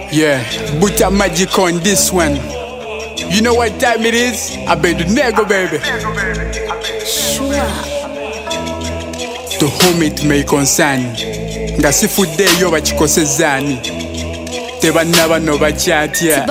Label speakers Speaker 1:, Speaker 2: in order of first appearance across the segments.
Speaker 1: Yeah, put a magic on this one. You know what time it is? I bet the nego, baby.
Speaker 2: Sure.
Speaker 1: To whom it may concern. Nga sifude yo bachikosezani. Teba naba no bachatya.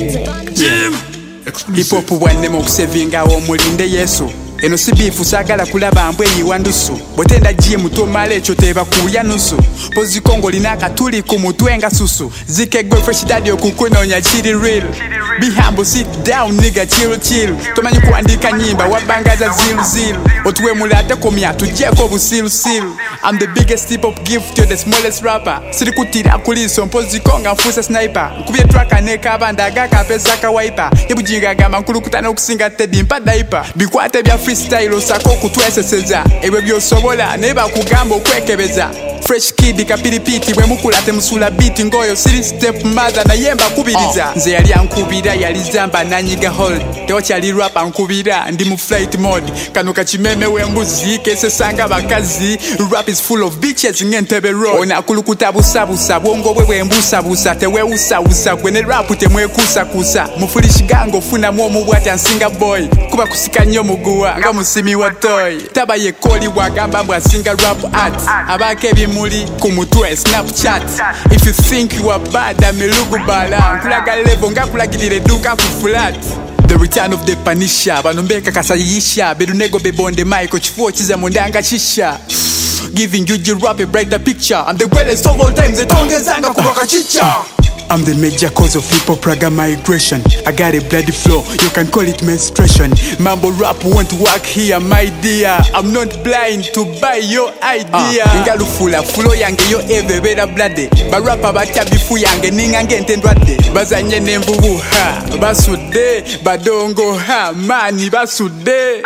Speaker 1: Hip hop bwanne mu kusevinga omulinde Yesu. Eno si bifu sagala kulaba mbwe yiwandusu. Botenda gym tomala ekyo teba kuya nusu. Pozi Kongo linaka tuli ku mutwe nga susu. Zike go fresh daddy okukunonya chiri real. Be humble, sit down nigga, chill. Tomanyi kuandika nyimba wabangaza zilu. Otwe mulate komya tujeko busilu. I'm the biggest hip hop gift to the smallest rapper. Siri kutira kuliso mpozi konga mfusa sniper. Nkubye track neka bandaga kapesa ka wiper. Yebujinga gama nkulu kutana okusinga tedi mpa diaper. Bikwate bya freestyle osako kutweseseza. Ewe byosobola neba kugamba okwekebeza. Fresh kid kapiripiti bwe mukulate musula beat ngoyo siri step mother na yemba kubiriza. Nze yali ankubira yali zamba nanyiga hold. Tewakyali rapper nkubira ndi mu flight mode. Kano kachimeme wembuzi kese sanga bakazi. Rap is full of bitches ngentebe road. Ona kulukuta busabusa bwongo bwe bwembusabusa tewe usa gwene rap temwekusa mufulishigango funa mwomu bwata nsinga boy. Kuba kusika nnyo muguwa nga musimi wa toy. Taba ye koli wagamba mbwa singa rap art. Abake bimuli kumutwe Snapchat. If you think you are bad amelugu bala. Nkulaga level nga kulagilire duka flat. The return of the Panisha. Banombeka kasayisha. Bedunego bebonde maiko chifuo chiza mondanga chisha. Giving you the rap a brighter picture. I'm the greatest of all times. Etongezanga kuboka chicha. I'm the major cause of hip-hop raga migration. I got a bloody flow, you can call it menstruation. Mambo rap won't work here, my dear. I'm not blind to buy your idea. Ingalufula, fulo yange yo eve beda bloody. Barapa bacha bifu yange ningange entendwade. Bazanye nembubu ha, basude. Badongo ha, mani basude.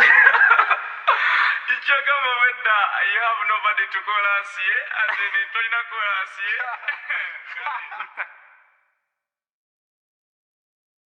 Speaker 3: You have nobody to call us here, and then you call us here.